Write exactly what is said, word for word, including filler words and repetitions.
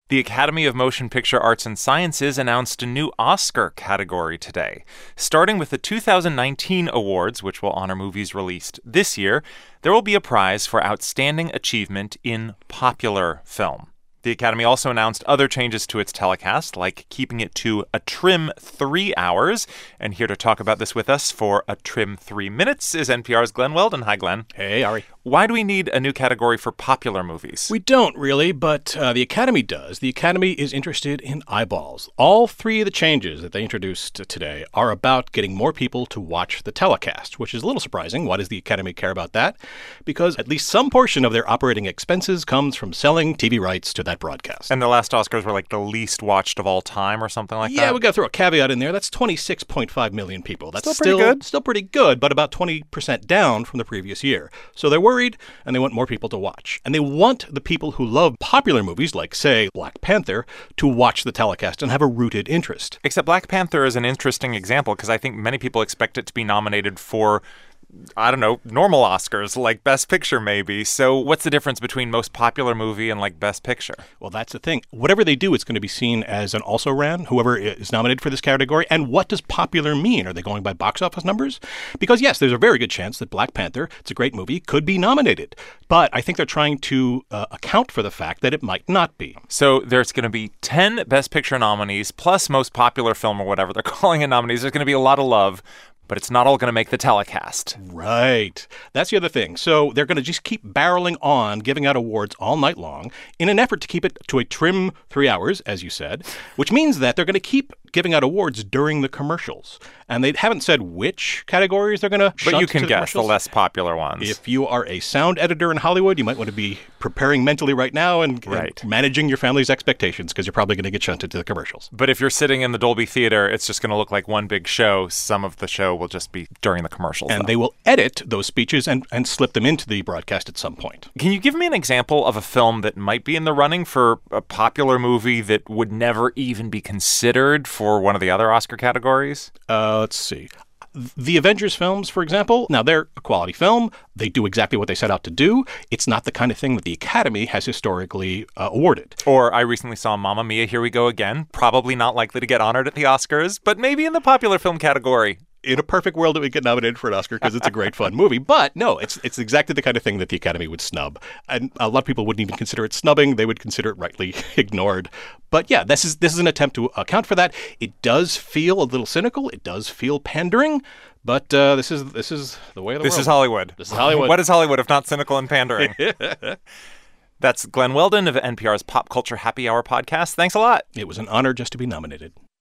The Academy of Motion Picture Arts and Sciences announced a new Oscar category today. Starting with the two thousand nineteen awards, which will honor movies released this year, there will be a prize for outstanding achievement in popular film. The Academy also announced other changes to its telecast, like keeping it to a trim three hours. And here to talk about this with us for a trim three minutes is N P R's Glenn Weldon. Hi, Glenn. Hey, Ari. Why do we need a new category for popular movies? We don't really, but uh, the Academy does. The Academy is interested in eyeballs. All three of the changes that they introduced today are about getting more people to watch the telecast, which is a little surprising. Why does the Academy care about that? Because at least some portion of their operating expenses comes from selling T V rights to that broadcast. And the last Oscars were like the least watched of all time or something like yeah, that? Yeah, we got to throw a caveat in there. That's twenty-six point five million people. That's still pretty still, good. Still pretty good, but about twenty percent down from the previous year. So they're worried, and they want more people to watch. And they want the people who love popular movies, like, say, Black Panther, to watch the telecast and have a rooted interest. Except Black Panther is an interesting example because I think many people expect it to be nominated for, I don't know, normal Oscars, like Best Picture maybe. So what's the difference between most popular movie and like Best Picture? Well, that's the thing. Whatever they do, it's going to be seen as an also-ran, whoever is nominated for this category. And what does popular mean? Are they going by box office numbers? Because, yes, there's a very good chance that Black Panther, it's a great movie, could be nominated. But I think they're trying to uh, account for the fact that it might not be. So there's going to be ten Best Picture nominees, plus most popular film or whatever they're calling it nominees. There's going to be a lot of love. But it's not all going to make the telecast. Right. That's the other thing. So they're going to just keep barreling on, giving out awards all night long in an effort to keep it to a trim three hours, as you said, which means that they're going to keep giving out awards during the commercials. And they haven't said which categories they're going to shunt But you can to the guess the less popular ones. If you are a sound editor in Hollywood, you might want to be preparing mentally right now and, right. and managing your family's expectations because you're probably going to get shunted to the commercials. But if you're sitting in the Dolby Theater, it's just going to look like one big show. Some of the show will just be during the commercials. And though. they will edit those speeches and, and slip them into the broadcast at some point. Can you give me an example of a film that might be in the running for a popular movie that would never even be considered for one of the other Oscar categories? Uh, let's see. The Avengers films, for example, now they're a quality film. They do exactly what they set out to do. It's not the kind of thing that the Academy has historically uh, awarded. Or I recently saw Mamma Mia, Here We Go Again. Probably not likely to get honored at the Oscars, but maybe in the popular film category. In a perfect world, it would get nominated for an Oscar because it's a great, fun movie. But no, it's it's exactly the kind of thing that the Academy would snub. And a lot of people wouldn't even consider it snubbing. They would consider it rightly ignored. But yeah, this is this is an attempt to account for that. It does feel a little cynical. It does feel pandering. But uh, this is this is the way of the this world. This is Hollywood. This is Hollywood. What is Hollywood if not cynical and pandering? That's Glenn Weldon of N P R's Pop Culture Happy Hour podcast. Thanks a lot. It was an honor just to be nominated.